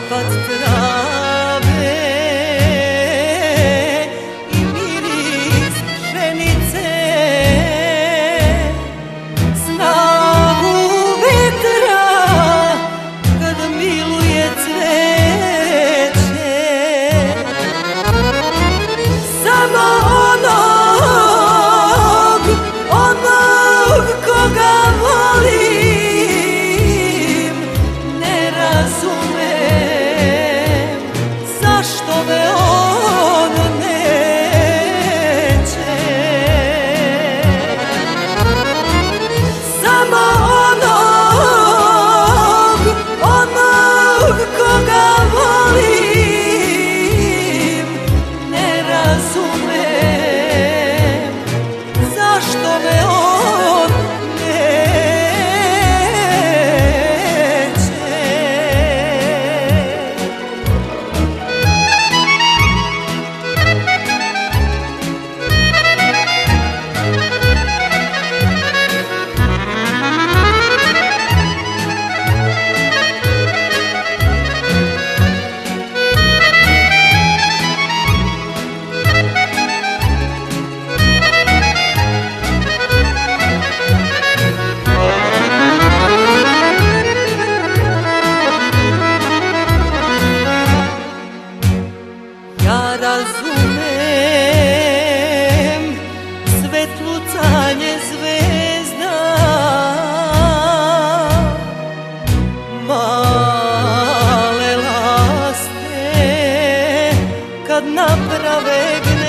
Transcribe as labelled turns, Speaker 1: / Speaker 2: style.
Speaker 1: šepat trave i miris pšenice, snagu vetra kad miluje cveće. Samo onog koga volim ne razumem zašto me on neće. Samo onog koga volim ne razumem zašto me on neće. Ja razumem svetlucanje zvezda, male laste kad naprave